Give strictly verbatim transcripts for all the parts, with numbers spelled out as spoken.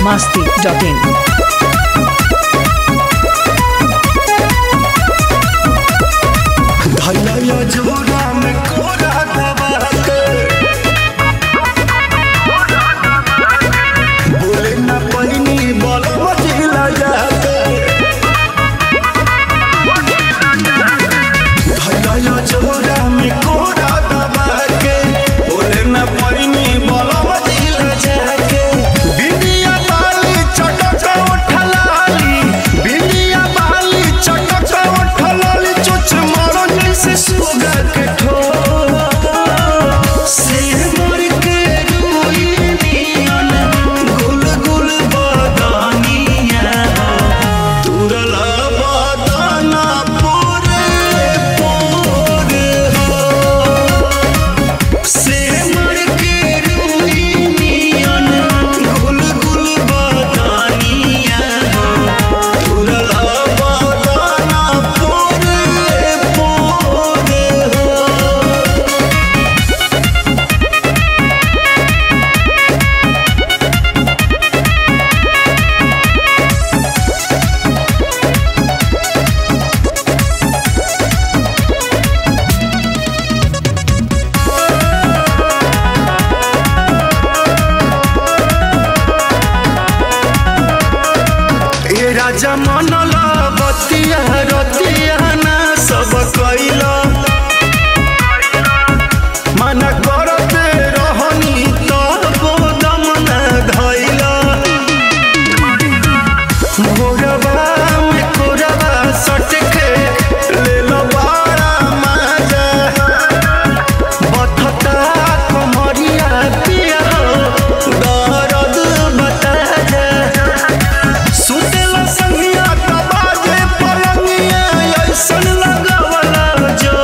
masti dot in. धैया जोरा में कोरा दबाते बोले न पैनी बोल मजिला जाते धैया जोरा में कोरा दबाके बोले न पैनी बोल मजिला जाके बिंदिया बाली चटक उठलाली बिंदिया बाली चटक उठलाली चुच मारो से सुगा के ठोर से मोर के रुई नियन गुल गुल बदानिया तुरला बदाना पूरे पूरे हो से मोर के रुई नियन गुल गुल बदानिया तुरला बदाना पूरे पूरे हो। ए राजा मनला बतिया रतिया ना सब कइला मना करते रहनी तबो दम ना धइला मोरबा में कोरबा सटके लेलो बारा माजा बथता कमरिया पिया दर्द बता जा सुतेला संगिया तबाजे पलंगिया ऐसन लगावला जो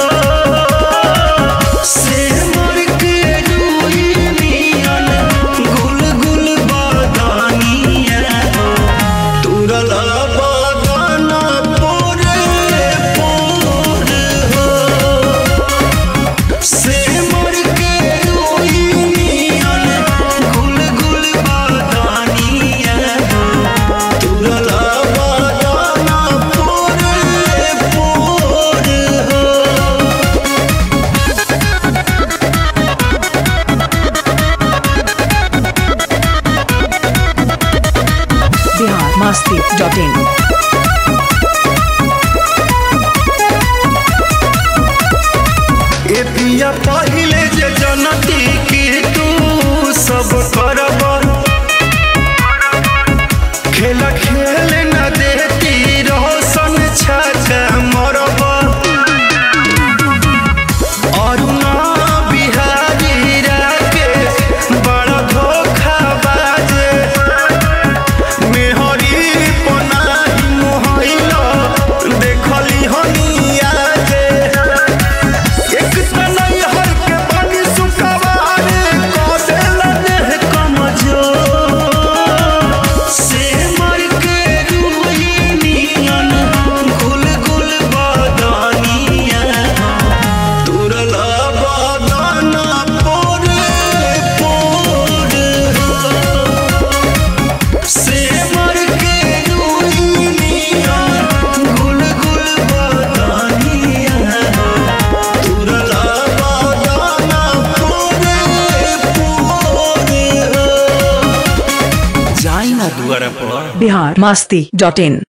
से मोर के रुई नियन गुल गुल बदानिया तुरला बदाना पूरे पूरे हो से मोर के रुई नियन गुल गुल बदानिया तुरला बदाना पूरे पूरे हो। Bihar masti dot in. ए पिया पहिले जे जनती की तू सब करब खेल खेल न देती रोशन छाछा मरब अरुणा बिहारी राकेश बड़ा धोखा बाजे मेहरी पनाही मोहइला देखली हनिया जे एक तनई हर के पानी सुखवारे कदेला देह कमजोर से मर के रुई नियन गुल गुल बदानिया तुरला बदाना पूरे पूरे हो से मर के रुई नियन गुल गुल बदानिया तुरला बदाना पूरे पूरे हो। जाई ना दुआरा पर Bihar masti dot in.